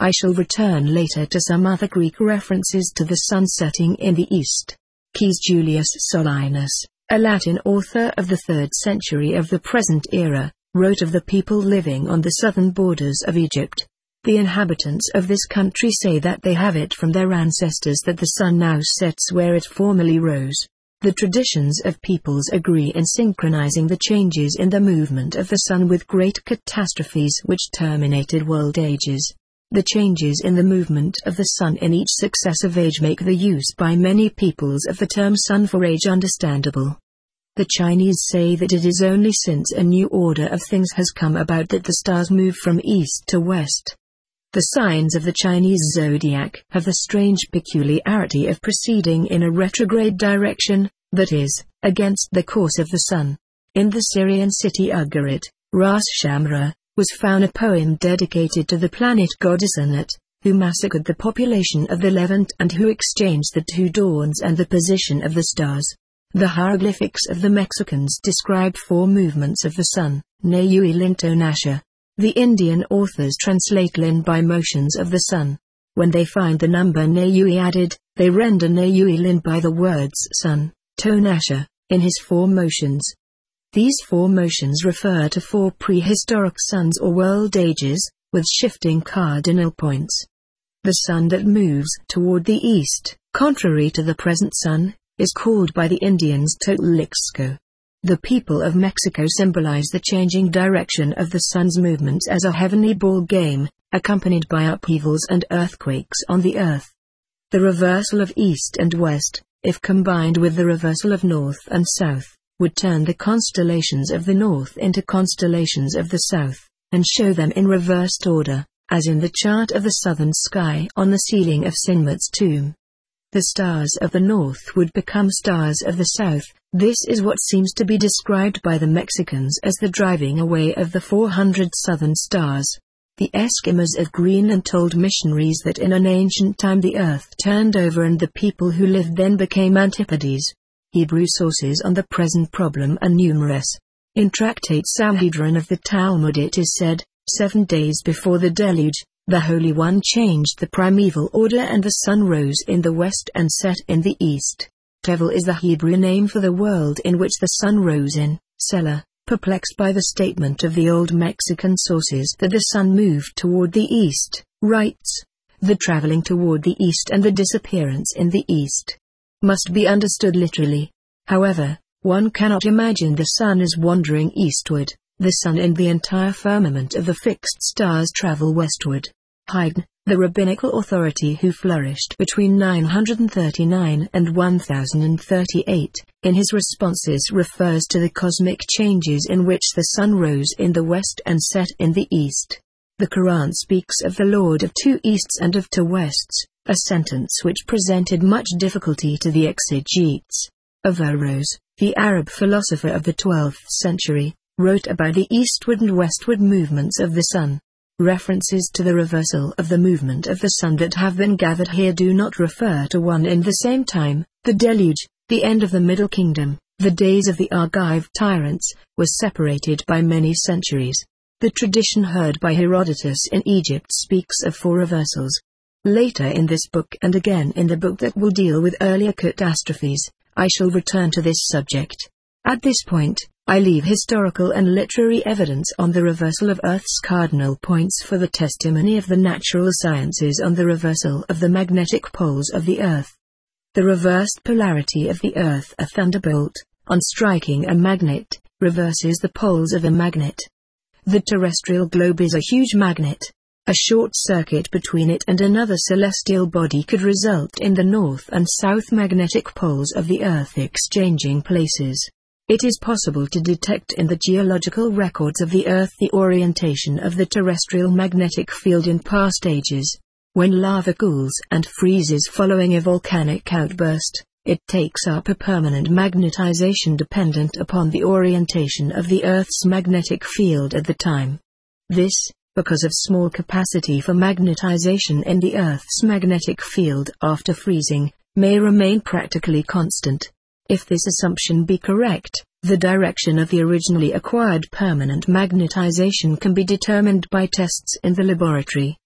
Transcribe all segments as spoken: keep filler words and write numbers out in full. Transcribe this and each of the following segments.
I shall return later to some other Greek references to the sun setting in the east. Caius Julius Solinus, a Latin author of the third century of the present era, wrote of the people living on the southern borders of Egypt. The inhabitants of this country say that they have it from their ancestors that the sun now sets where it formerly rose. The traditions of peoples agree in synchronizing the changes in the movement of the sun with great catastrophes which terminated world ages. The changes in the movement of the sun in each successive age make the use by many peoples of the term sun for age understandable. The Chinese say that it is only since a new order of things has come about that the stars move from east to west. The signs of the Chinese zodiac have the strange peculiarity of proceeding in a retrograde direction, that is, against the course of the sun. In the Syrian city Ugarit, Ras Shamra, was found a poem dedicated to the planet goddess Anat, who massacred the population of the Levant and who exchanged the two dawns and the position of the stars. The hieroglyphics of the Mexicans describe four movements of the sun, Nayui Linto Nasha. The Indian authors translate Lin by motions of the sun. When they find the number Nayui added, they render Nayui Lin by the words sun, Tonasha, in his four motions. These four motions refer to four prehistoric suns or world ages, with shifting cardinal points. The sun that moves toward the east, contrary to the present sun, is called by the Indians Totolixco. The people of Mexico symbolize the changing direction of the sun's movements as a heavenly ball game, accompanied by upheavals and earthquakes on the earth. The reversal of east and west, if combined with the reversal of north and south, would turn the constellations of the north into constellations of the south, and show them in reversed order, as in the chart of the southern sky on the ceiling of Sinmat's tomb. The stars of the north would become stars of the south. This is what seems to be described by the Mexicans as the driving away of the four hundred southern stars. The Eskimos of Greenland told missionaries that in an ancient time the earth turned over and the people who lived then became antipodes. Hebrew sources on the present problem are numerous. In Tractate Sanhedrin of the Talmud it is said, seven days before the deluge, the Holy One changed the primeval order and the sun rose in the west and set in the east. Tevel is the Hebrew name for the world in which the sun rose in. Selah, perplexed by the statement of the old Mexican sources that the sun moved toward the east, writes, the traveling toward the east and the disappearance in the east must be understood literally. However, one cannot imagine the sun as wandering eastward. The sun and the entire firmament of the fixed stars travel westward. Haydn, the rabbinical authority who flourished between nine hundred thirty-nine and one thousand thirty-eight, in his responses refers to the cosmic changes in which the sun rose in the west and set in the east. The Quran speaks of the Lord of two easts and of two wests, a sentence which presented much difficulty to the exegetes. Averroes, the Arab philosopher of the twelfth century, wrote about the eastward and westward movements of the sun. References to the reversal of the movement of the sun that have been gathered here do not refer to one and the same time. The deluge, the end of the Middle Kingdom, the days of the Argive tyrants, was separated by many centuries. The tradition heard by Herodotus in Egypt speaks of four reversals. Later in this book and again in the book that will deal with earlier catastrophes, I shall return to this subject. At this point, I leave historical and literary evidence on the reversal of Earth's cardinal points for the testimony of the natural sciences on the reversal of the magnetic poles of the Earth. The reversed polarity of the Earth, a thunderbolt, on striking a magnet, reverses the poles of a magnet. The terrestrial globe is a huge magnet. A short circuit between it and another celestial body could result in the north and south magnetic poles of the Earth exchanging places. It is possible to detect in the geological records of the Earth the orientation of the terrestrial magnetic field in past ages. When lava cools and freezes following a volcanic outburst, it takes up a permanent magnetization dependent upon the orientation of the Earth's magnetic field at the time. This, because of small capacity for magnetization in the Earth's magnetic field after freezing, may remain practically constant. If this assumption be correct, the direction of the originally acquired permanent magnetization can be determined by tests in the laboratory.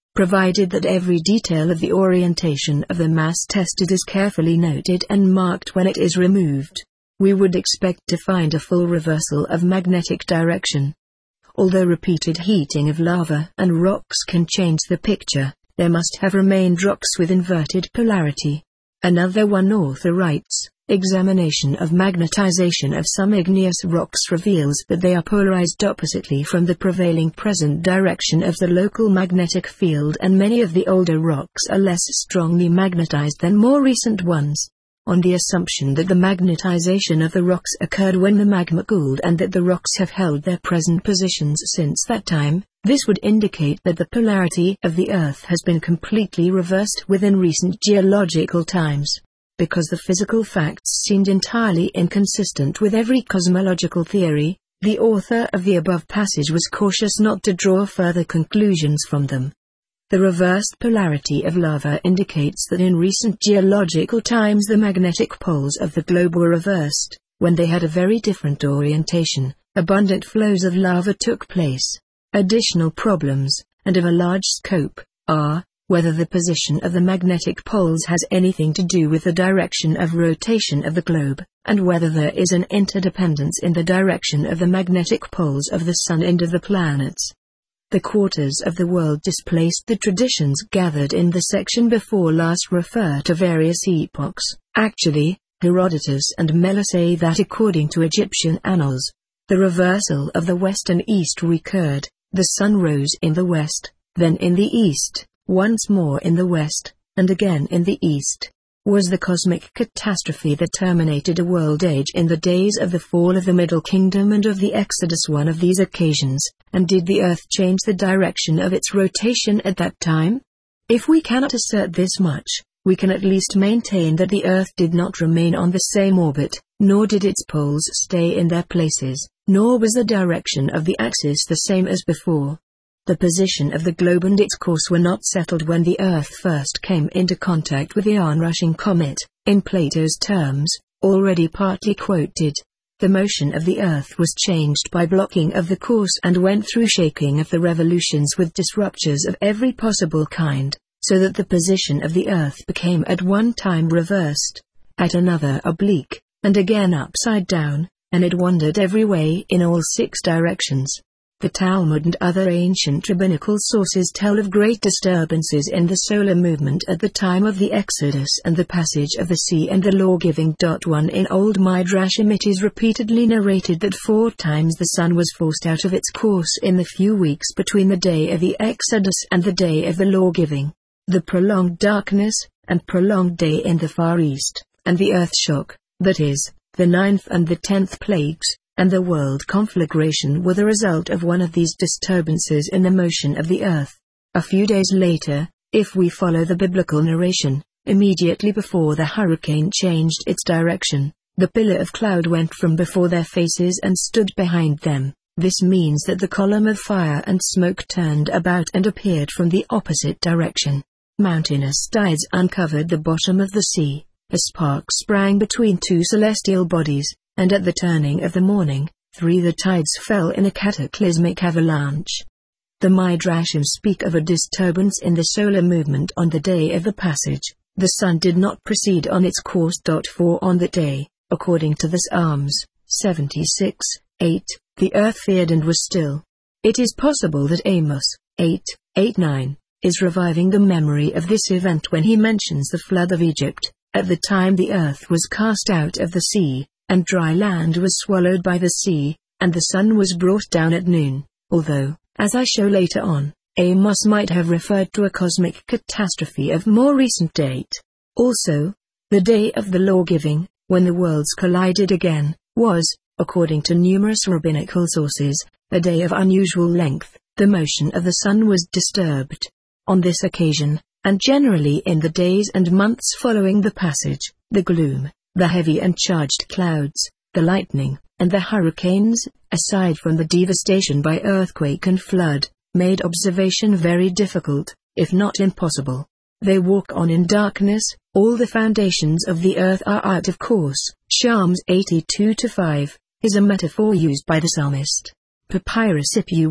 provided that every detail of the orientation of the mass tested is carefully noted and marked when it is removed. We would expect to find a full reversal of magnetic direction. Although repeated heating of lava and rocks can change the picture, there must have remained rocks with inverted polarity. Another one author writes, examination of magnetization of some igneous rocks reveals that they are polarized oppositely from the prevailing present direction of the local magnetic field, and many of the older rocks are less strongly magnetized than more recent ones. On the assumption that the magnetization of the rocks occurred when the magma cooled and that the rocks have held their present positions since that time, this would indicate that the polarity of the Earth has been completely reversed within recent geological times. Because the physical facts seemed entirely inconsistent with every cosmological theory, the author of the above passage was cautious not to draw further conclusions from them. The reversed polarity of lava indicates that in recent geological times the magnetic poles of the globe were reversed. When they had a very different orientation, abundant flows of lava took place. Additional problems, and of a large scope, are whether the position of the magnetic poles has anything to do with the direction of rotation of the globe, and whether there is an interdependence in the direction of the magnetic poles of the Sun and of the planets. The quarters of the world displaced. The traditions gathered in the section before last refer to various epochs. Actually, Herodotus and Mela say that according to Egyptian annals, the reversal of the west and east recurred. The sun rose in the west, then in the east, once more in the west, and again in the east. Was the cosmic catastrophe that terminated a world age in the days of the fall of the Middle Kingdom and of the Exodus one of these occasions, and did the Earth change the direction of its rotation at that time? If we cannot assert this much, we can at least maintain that the Earth did not remain on the same orbit, nor did its poles stay in their places, nor was the direction of the axis the same as before. The position of the globe and its course were not settled when the Earth first came into contact with the onrushing comet, in Plato's terms, already partly quoted. The motion of the Earth was changed by blocking of the course and went through shaking of the revolutions with disruptures of every possible kind, so that the position of the Earth became at one time reversed, at another oblique, and again upside down, and it wandered every way in all six directions. The Talmud and other ancient rabbinical sources tell of great disturbances in the solar movement at the time of the Exodus and the passage of the sea and the law-giving. One in Old Midrashim it is repeatedly narrated that four times the sun was forced out of its course in the few weeks between the day of the Exodus and the day of the law-giving. The prolonged darkness, and prolonged day in the Far East, and the earth shock, that is, the ninth and the tenth plagues, and the world conflagration were the result of one of these disturbances in the motion of the earth. A few days later, if we follow the biblical narration, immediately before the hurricane changed its direction, the pillar of cloud went from before their faces and stood behind them. This means that the column of fire and smoke turned about and appeared from the opposite direction. Mountainous tides uncovered the bottom of the sea. A spark sprang between two celestial bodies, and at the turning of the morning, three the tides fell in a cataclysmic avalanche. The Midrashim speak of a disturbance in the solar movement on the day of the passage. The sun did not proceed on its course. For on that day, according to the Psalms, seventy-six, eight, the earth feared and was still. It is possible that Amos, eight, eight nine, is reviving the memory of this event when he mentions the flood of Egypt, at the time the earth was cast out of the sea, and dry land was swallowed by the sea, and the sun was brought down at noon, although, as I show later on, Amos might have referred to a cosmic catastrophe of more recent date. Also, the day of the law-giving, when the worlds collided again, was, according to numerous rabbinical sources, a day of unusual length. The motion of the sun was disturbed. On this occasion, and generally in the days and months following the passage, the gloom, the heavy and charged clouds, the lightning, and the hurricanes, aside from the devastation by earthquake and flood, made observation very difficult, if not impossible. They walk on in darkness, all the foundations of the earth are out of course. Psalms eighty-two to five, is a metaphor used by the psalmist. Papyrus Ipua,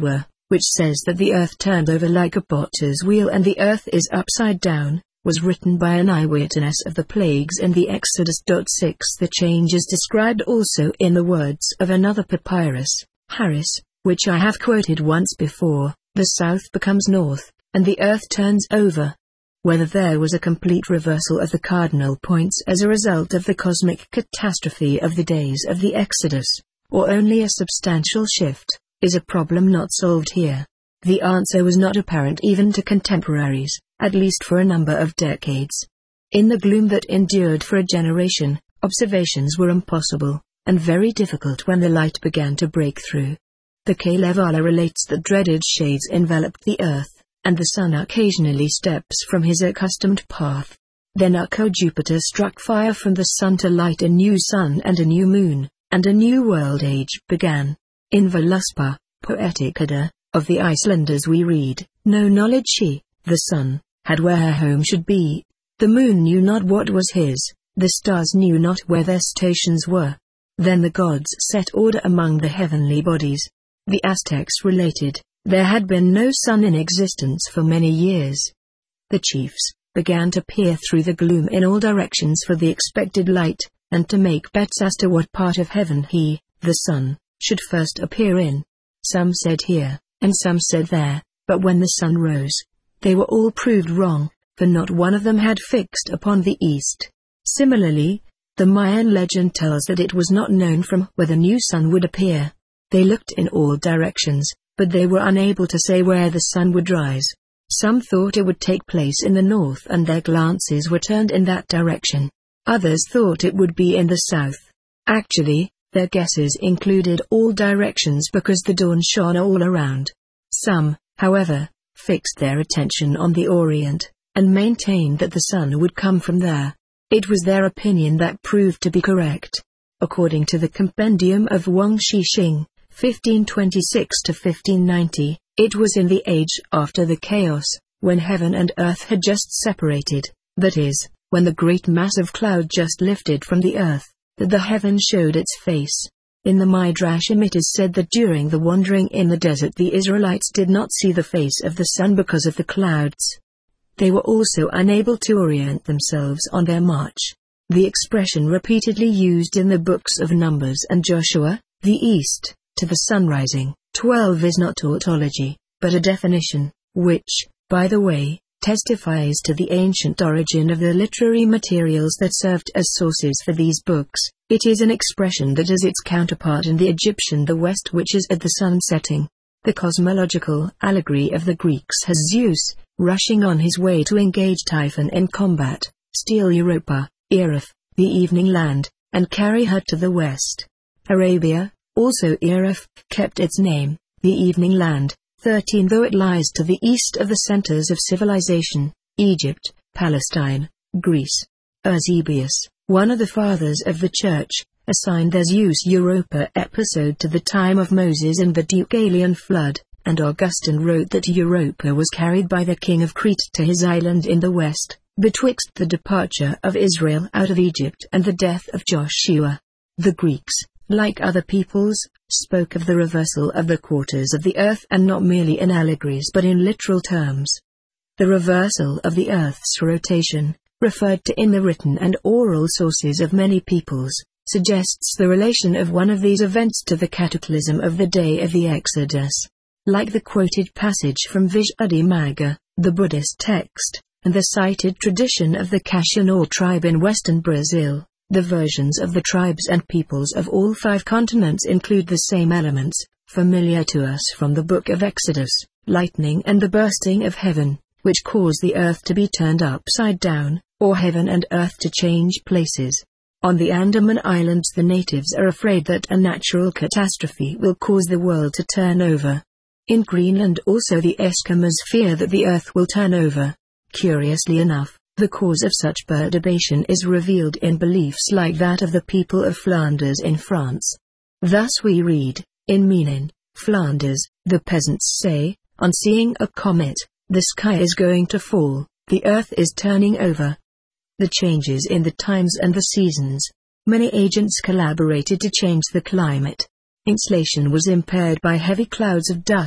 which says that the earth turned over like a potter's wheel and the earth is upside down, was written by an eyewitness of the plagues in the Exodus. six The change is described also in the words of another papyrus, Harris, which I have quoted once before: the south becomes north, and the earth turns over. Whether there was a complete reversal of the cardinal points as a result of the cosmic catastrophe of the days of the Exodus, or only a substantial shift, is a problem not solved here. The answer was not apparent even to contemporaries, at least for a number of decades. In the gloom that endured for a generation, observations were impossible, and very difficult when the light began to break through. The Kalevala relates that dreaded shades enveloped the earth, and the sun occasionally steps from his accustomed path. Then Ukko Jupiter struck fire from the sun to light a new sun and a new moon, and a new world age began. In Voluspa, Poetic Edda, of the Icelanders we read, "No knowledge she, the sun, had where her home should be. The moon knew not what was his, the stars knew not where their stations were. Then the gods set order among the heavenly bodies." The Aztecs related, there had been no sun in existence for many years. The chiefs began to peer through the gloom in all directions for the expected light, and to make bets as to what part of heaven he, the sun, should first appear in. Some said here, and some said there, but when the sun rose, they were all proved wrong, for not one of them had fixed upon the east. Similarly, the Mayan legend tells that it was not known from where the new sun would appear. They looked in all directions, but they were unable to say where the sun would rise. Some thought it would take place in the north and their glances were turned in that direction. Others thought it would be in the south. Actually, their guesses included all directions because the dawn shone all around. Some, however, fixed their attention on the Orient, and maintained that the sun would come from there. It was their opinion that proved to be correct. According to the Compendium of Wang Xixing, fifteen twenty-six to fifteen ninety, it was in the age after the chaos, when heaven and earth had just separated, that is, when the great mass of cloud just lifted from the earth, that the heaven showed its face. In the Midrashim it is said that during the wandering in the desert the Israelites did not see the face of the sun because of the clouds. They were also unable to orient themselves on their march. The expression repeatedly used in the books of Numbers and Joshua, the east, to the sun rising, twelve is not tautology, but a definition, which, by the way, testifies to the ancient origin of the literary materials that served as sources for these books. It is an expression that has its counterpart in the Egyptian the west, which is at the sun setting. The cosmological allegory of the Greeks has Zeus, rushing on his way to engage Typhon in combat, steal Europa, Erith, the evening land, and carry her to the west. Arabia, also Erith, kept its name, the evening land, thirteen though it lies to the east of the centers of civilization, Egypt, Palestine, Greece. Eusebius, one of the fathers of the church, assigned their Zeus Europa episode to the time of Moses in the Deucalion flood, and Augustine wrote that Europa was carried by the king of Crete to his island in the west, betwixt the departure of Israel out of Egypt and the death of Joshua. The Greeks, like other peoples, spoke of the reversal of the quarters of the earth and not merely in allegories but in literal terms. The reversal of the earth's rotation, referred to in the written and oral sources of many peoples, suggests the relation of one of these events to the cataclysm of the day of the Exodus. Like the quoted passage from Visuddhimagga, the Buddhist text, and the cited tradition of the Kashinor tribe in western Brazil, the versions of the tribes and peoples of all five continents include the same elements, familiar to us from the book of Exodus, lightning and the bursting of heaven, which cause the earth to be turned upside down, or heaven and earth to change places. On the Andaman Islands the natives are afraid that a natural catastrophe will cause the world to turn over. In Greenland also the Eskimos fear that the earth will turn over. Curiously enough, the cause of such perturbation is revealed in beliefs like that of the people of Flanders in France. Thus we read, in Menin, Flanders, the peasants say, on seeing a comet, the sky is going to fall, the earth is turning over. The changes in the times and the seasons. Many agents collaborated to change the climate. Insulation was impaired by heavy clouds of dust,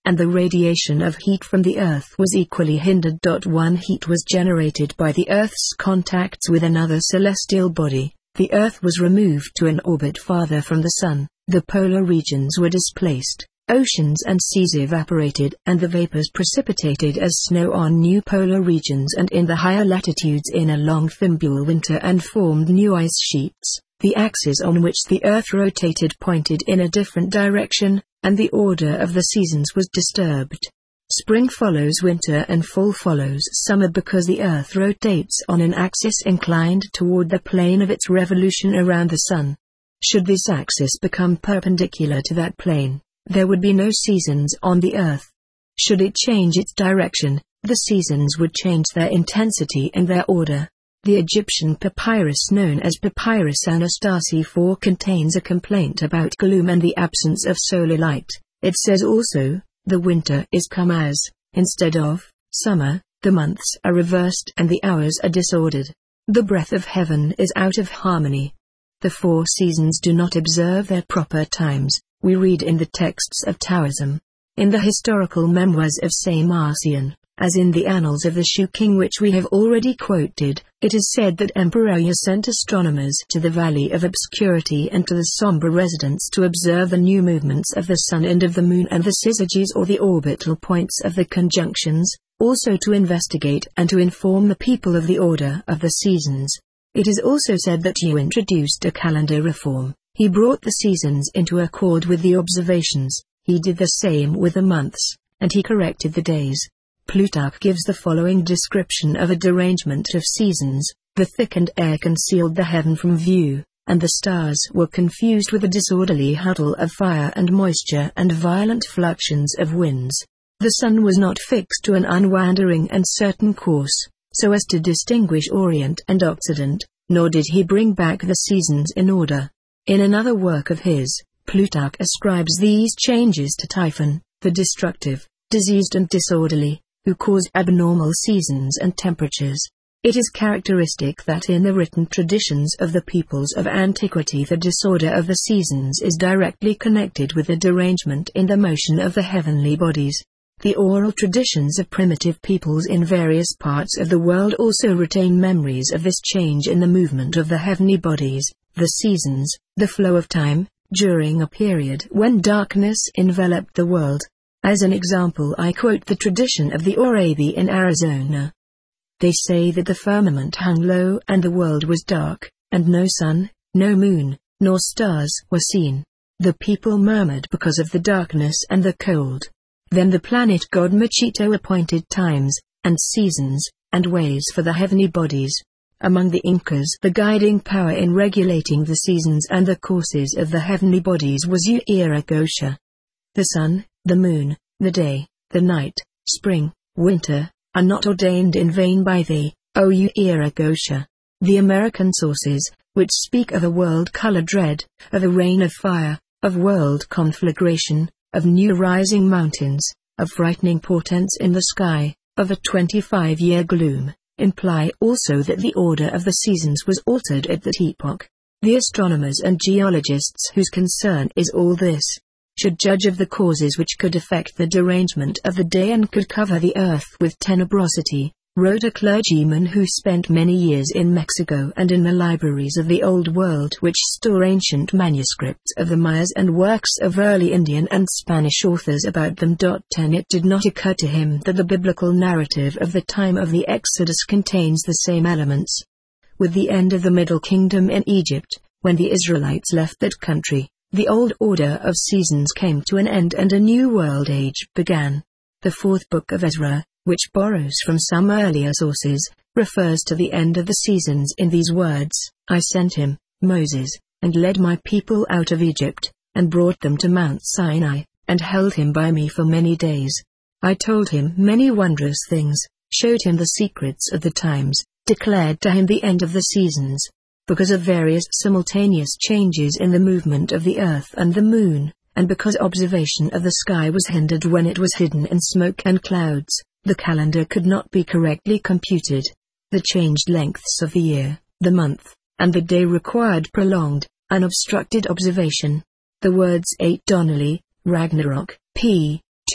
and the radiation of heat from the Earth was equally hindered. One heat was generated by the Earth's contacts with another celestial body. The Earth was removed to an orbit farther from the Sun, the polar regions were displaced, oceans and seas evaporated, and the vapors precipitated as snow on new polar regions and in the higher latitudes in a long fimbule winter and formed new ice sheets. The axis on which the Earth rotated pointed in a different direction, and the order of the seasons was disturbed. Spring follows winter and fall follows summer because the Earth rotates on an axis inclined toward the plane of its revolution around the Sun. Should this axis become perpendicular to that plane, there would be no seasons on the Earth. Should it change its direction, the seasons would change their intensity and their order. The Egyptian papyrus known as Papyrus Anastasi four contains a complaint about gloom and the absence of solar light. It says also, the winter is come as, instead of, summer, the months are reversed and the hours are disordered. The breath of heaven is out of harmony. The four seasons do not observe their proper times, we read in the texts of Taoism. In the historical memoirs of Saint Marcion, as in the annals of the Shu King which we have already quoted, it is said that Emperor Yu sent astronomers to the Valley of Obscurity and to the somber residence to observe the new movements of the Sun and of the Moon and the syzygies or the orbital points of the conjunctions, also to investigate and to inform the people of the order of the seasons. It is also said that Yu introduced a calendar reform. He brought the seasons into accord with the observations, he did the same with the months, and he corrected the days. Plutarch gives the following description of a derangement of seasons: the thickened air concealed the heaven from view, and the stars were confused with a disorderly huddle of fire and moisture and violent fluxions of winds. The sun was not fixed to an unwandering and certain course, so as to distinguish Orient and Occident, nor did he bring back the seasons in order. In another work of his, Plutarch ascribes these changes to Typhon, the destructive, diseased and disorderly, who caused abnormal seasons and temperatures. It is characteristic that in the written traditions of the peoples of antiquity the disorder of the seasons is directly connected with the derangement in the motion of the heavenly bodies. The oral traditions of primitive peoples in various parts of the world also retain memories of this change in the movement of the heavenly bodies, the seasons, the flow of time, during a period when darkness enveloped the world. As an example, I quote the tradition of the Orabi in Arizona. They say that the firmament hung low and the world was dark, and no sun, no moon, nor stars were seen. The people murmured because of the darkness and the cold. Then the planet god Machito appointed times, and seasons, and ways for the heavenly bodies. Among the Incas, the guiding power in regulating the seasons and the courses of the heavenly bodies was Uiragosha. The sun, the moon, the day, the night, spring, winter, are not ordained in vain by thee, O Uiragosha. The American sources, which speak of a world-colored red, of a rain of fire, of world conflagration, of new rising mountains, of frightening portents in the sky, of a twenty-five-year gloom, imply also that the order of the seasons was altered at that epoch. The astronomers and geologists whose concern is all this, should judge of the causes which could affect the derangement of the day and could cover the earth with tenebrosity, wrote a clergyman who spent many years in Mexico and in the libraries of the Old World which store ancient manuscripts of the Mayas and works of early Indian and Spanish authors about them. ten It did not occur to him that the biblical narrative of the time of the Exodus contains the same elements. With the end of the Middle Kingdom in Egypt, when the Israelites left that country, the old order of seasons came to an end and a new world age began. The fourth book of Ezra, which borrows from some earlier sources, refers to the end of the seasons in these words: I sent him, Moses, and led my people out of Egypt, and brought them to Mount Sinai, and held him by me for many days. I told him many wondrous things, showed him the secrets of the times, declared to him the end of the seasons. Because of various simultaneous changes in the movement of the earth and the moon, and because observation of the sky was hindered when it was hidden in smoke and clouds, the calendar could not be correctly computed. The changed lengths of the year, the month, and the day required prolonged, unobstructed observation. The words eight Donnelly, Ragnarok, p.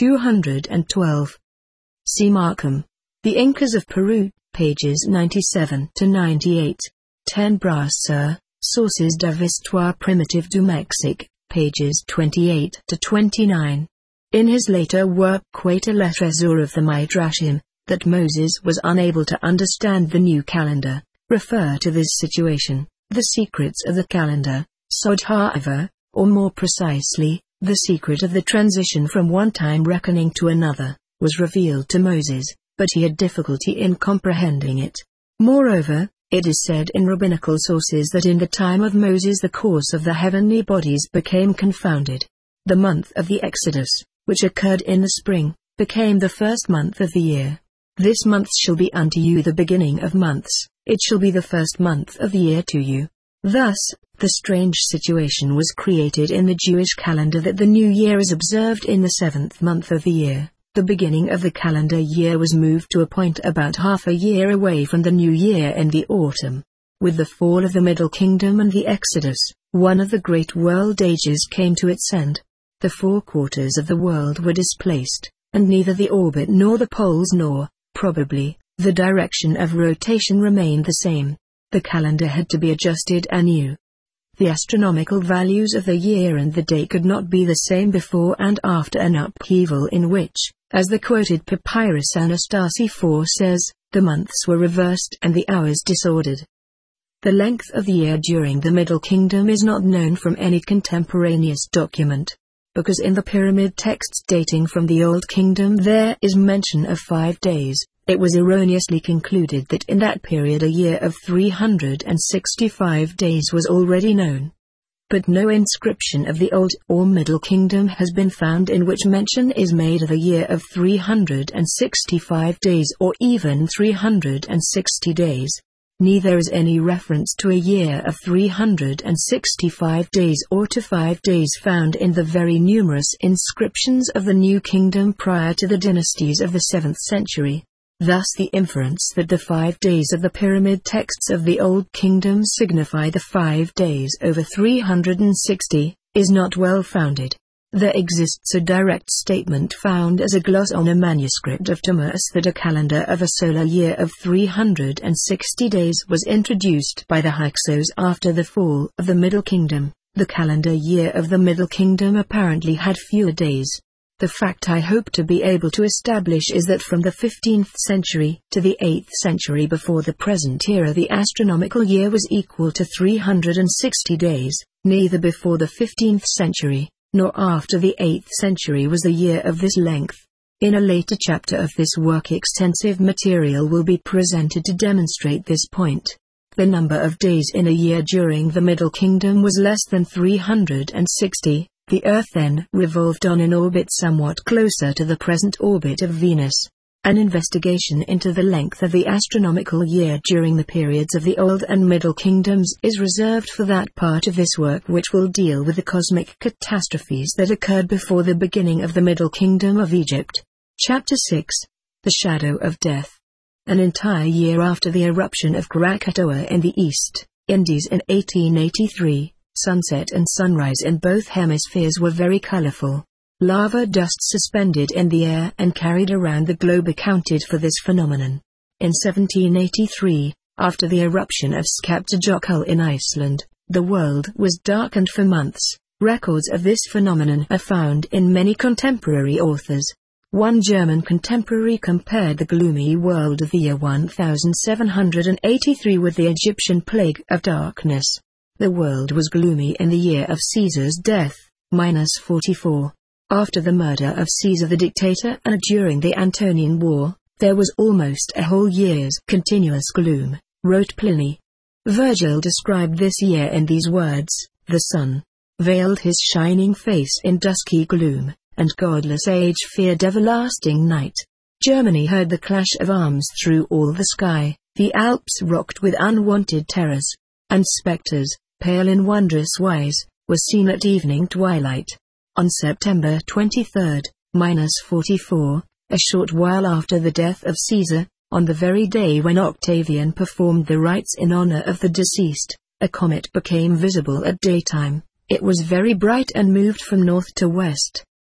two hundred twelve. See Markham. The Incas of Peru, pages ninety-seven to ninety-eight. ten Brasser, Sources de l'Histoire Primitive du Mexique, pages twenty-eight to twenty-nine. In his later work Quata le Trésor of the Midrashim, that Moses was unable to understand the new calendar, refer to this situation, the secrets of the calendar, Sod Ha'ava, or more precisely, the secret of the transition from one time reckoning to another, was revealed to Moses, but he had difficulty in comprehending it. Moreover, it is said in rabbinical sources that in the time of Moses the course of the heavenly bodies became confounded. The month of the Exodus, which occurred in the spring, became the first month of the year. This month shall be unto you the beginning of months, it shall be the first month of the year to you. Thus, the strange situation was created in the Jewish calendar that the new year is observed in the seventh month of the year. The beginning of the calendar year was moved to a point about half a year away from the new year in the autumn. With the fall of the Middle Kingdom and the Exodus, one of the great world ages came to its end. The four quarters of the world were displaced, and neither the orbit nor the poles nor, probably, the direction of rotation remained the same. The calendar had to be adjusted anew. The astronomical values of the year and the day could not be the same before and after an upheaval in which, as the quoted Papyrus Anastasi four says, the months were reversed and the hours disordered. The length of the year during the Middle Kingdom is not known from any contemporaneous document, because in the pyramid texts dating from the Old Kingdom there is mention of five days. It was erroneously concluded that in that period a year of three hundred sixty-five days was already known. But no inscription of the Old or Middle Kingdom has been found in which mention is made of a year of three hundred sixty-five days or even three hundred sixty days. Neither is any reference to a year of three hundred sixty-five days or to five days found in the very numerous inscriptions of the New Kingdom prior to the dynasties of the seventh century. Thus the inference that the five days of the pyramid texts of the Old Kingdom signify the five days over three hundred sixty, is not well founded. There exists a direct statement found as a gloss on a manuscript of Timaeus that a calendar of a solar year of three hundred sixty days was introduced by the Hyksos after the fall of the Middle Kingdom. The calendar year of the Middle Kingdom apparently had fewer days. The fact I hope to be able to establish is that from the fifteenth century to the eighth century before the present era the astronomical year was equal to three hundred sixty days. Neither before the fifteenth century, nor after the eighth century was the year of this length. In a later chapter of this work extensive material will be presented to demonstrate this point. The number of days in a year during the Middle Kingdom was less than three hundred sixty. The Earth then revolved on an orbit somewhat closer to the present orbit of Venus. An investigation into the length of the astronomical year during the periods of the Old and Middle Kingdoms is reserved for that part of this work which will deal with the cosmic catastrophes that occurred before the beginning of the Middle Kingdom of Egypt. Chapter six. The Shadow of Death. An entire year after the eruption of Krakatoa in the East Indies in eighteen eighty-three, sunset and sunrise in both hemispheres were very colorful. Lava dust suspended in the air and carried around the globe accounted for this phenomenon. In seventeen eighty-three, after the eruption of Skaptajökull in Iceland, the world was darkened for months. Records of this phenomenon are found in many contemporary authors. One German contemporary compared the gloomy world of the year seventeen eighty-three with the Egyptian plague of darkness. The world was gloomy in the year of Caesar's death, minus forty-four. After the murder of Caesar the dictator and during the Antonian War, there was almost a whole year's continuous gloom, wrote Pliny. Virgil described this year in these words: the sun veiled his shining face in dusky gloom, and godless age feared everlasting night. Germany heard the clash of arms through all the sky, the Alps rocked with unwonted terrors, and spectres, pale in wondrous wise, were seen at evening twilight. On September twenty-third, minus forty-four, a short while after the death of Caesar, on the very day when Octavian performed the rites in honor of the deceased, a comet became visible at daytime. It was very bright and moved from north to west.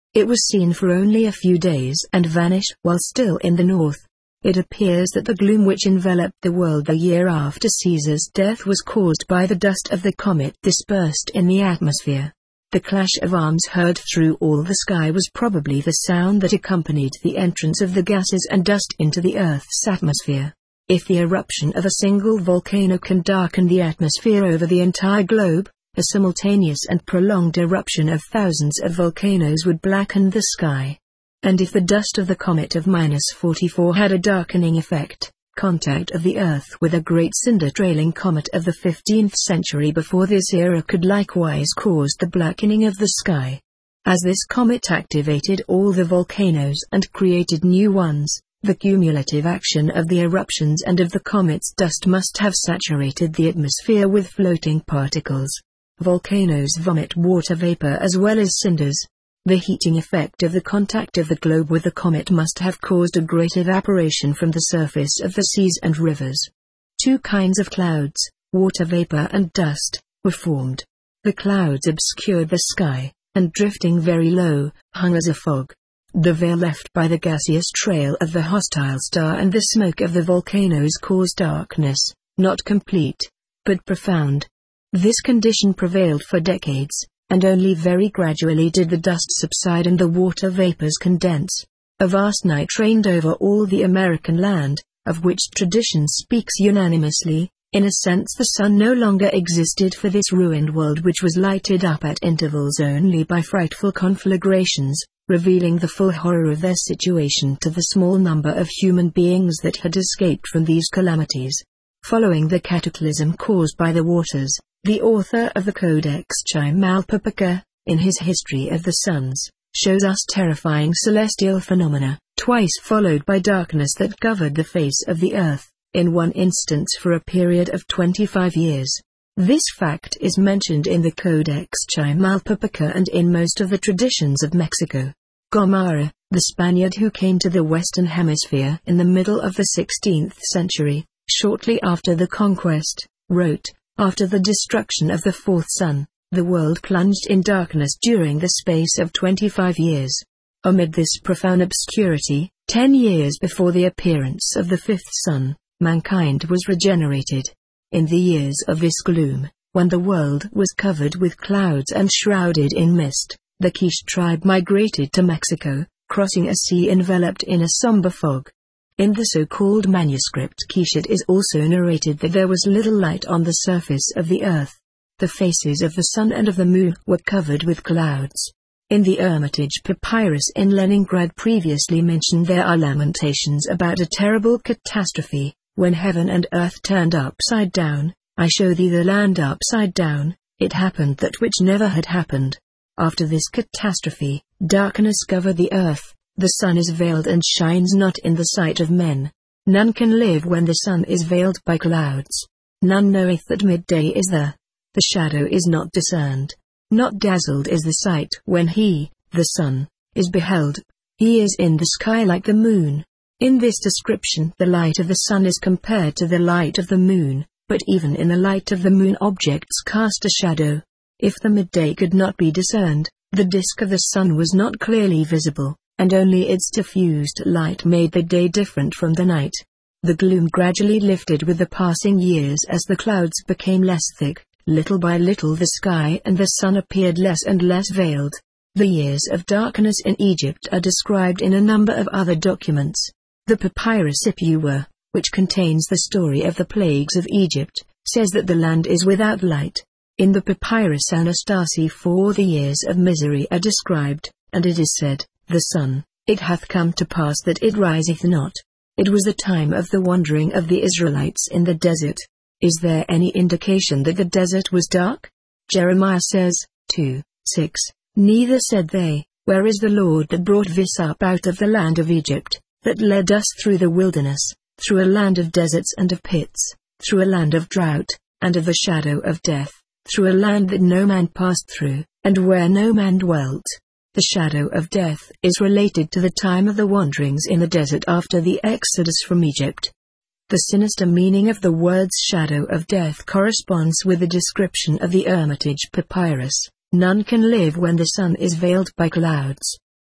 It was seen for only a few days and vanished while still in the north. It appears that the gloom which enveloped the world the year after Caesar's death was caused by the dust of the comet dispersed in the atmosphere. The clash of arms heard through all the sky was probably the sound that accompanied the entrance of the gases and dust into the Earth's atmosphere. If the eruption of a single volcano can darken the atmosphere over the entire globe, a simultaneous and prolonged eruption of thousands of volcanoes would blacken the sky. And if the dust of the comet of minus forty-four had a darkening effect, contact of the Earth with a great cinder-trailing comet of the fifteenth century before this era could likewise cause the blackening of the sky. As this comet activated all the volcanoes and created new ones, the cumulative action of the eruptions and of the comet's dust must have saturated the atmosphere with floating particles. Volcanoes vomit water vapor as well as cinders. The heating effect of the contact of the globe with the comet must have caused a great evaporation from the surface of the seas and rivers. Two kinds of clouds, water vapor and dust, were formed. The clouds obscured the sky, and drifting very low, hung as a fog. The veil left by the gaseous trail of the hostile star and the smoke of the volcanoes caused darkness, not complete, but profound. This condition prevailed for decades, and only very gradually did the dust subside and the water vapors condense. A vast night reigned over all the American land, of which tradition speaks unanimously. In a sense, the sun no longer existed for this ruined world, which was lighted up at intervals only by frightful conflagrations, revealing the full horror of their situation to the small number of human beings that had escaped from these calamities. Following the cataclysm caused by the waters, the author of the Codex Chimalpopoca, in his History of the Suns, shows us terrifying celestial phenomena, twice followed by darkness that covered the face of the earth, in one instance for a period of twenty-five years. This fact is mentioned in the Codex Chimalpopoca and in most of the traditions of Mexico. Gomara, the Spaniard who came to the Western Hemisphere in the middle of the sixteenth century, shortly after the conquest, wrote, "After the destruction of the fourth sun, the world plunged in darkness during the space of twenty-five years. Amid this profound obscurity, ten years before the appearance of the fifth sun, mankind was regenerated. In the years of this gloom, when the world was covered with clouds and shrouded in mist, the Quiche tribe migrated to Mexico, crossing a sea enveloped in a somber fog. In the so-called manuscript Quiche it is also narrated that there was little light on the surface of the earth. The faces of the sun and of the moon were covered with clouds." In the Hermitage Papyrus in Leningrad previously mentioned, there are lamentations about a terrible catastrophe, when heaven and earth turned upside down. "I show thee the land upside down, it happened that which never had happened. After this catastrophe, darkness covered the earth, the sun is veiled and shines not in the sight of men. None can live when the sun is veiled by clouds. None knoweth that midday is there. The shadow is not discerned. Not dazzled is the sight when he, the sun, is beheld. He is in the sky like the moon." In this description, the light of the sun is compared to the light of the moon, but even in the light of the moon objects cast a shadow. If the midday could not be discerned, the disk of the sun was not clearly visible, and only its diffused light made the day different from the night. The gloom gradually lifted with the passing years as the clouds became less thick. Little by little the sky and the sun appeared less and less veiled. The years of darkness in Egypt are described in a number of other documents. The Papyrus Ipuwer, which contains the story of the plagues of Egypt, says that the land is without light. In the Papyrus Anastasia four the years of misery are described, and it is said, "The sun, it hath come to pass that it riseth not." It was the time of the wandering of the Israelites in the desert. Is there any indication that the desert was dark? Jeremiah says, two six, "Neither said they, Where is the Lord that brought us up out of the land of Egypt, that led us through the wilderness, through a land of deserts and of pits, through a land of drought, and of the shadow of death, through a land that no man passed through, and where no man dwelt." The shadow of death is related to the time of the wanderings in the desert after the exodus from Egypt. The sinister meaning of the words shadow of death corresponds with the description of the Hermitage Papyrus. None can live when the sun is veiled by clouds.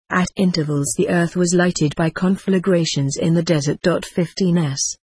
At intervals the Earth was lighted by conflagrations in the desert. fifteen S.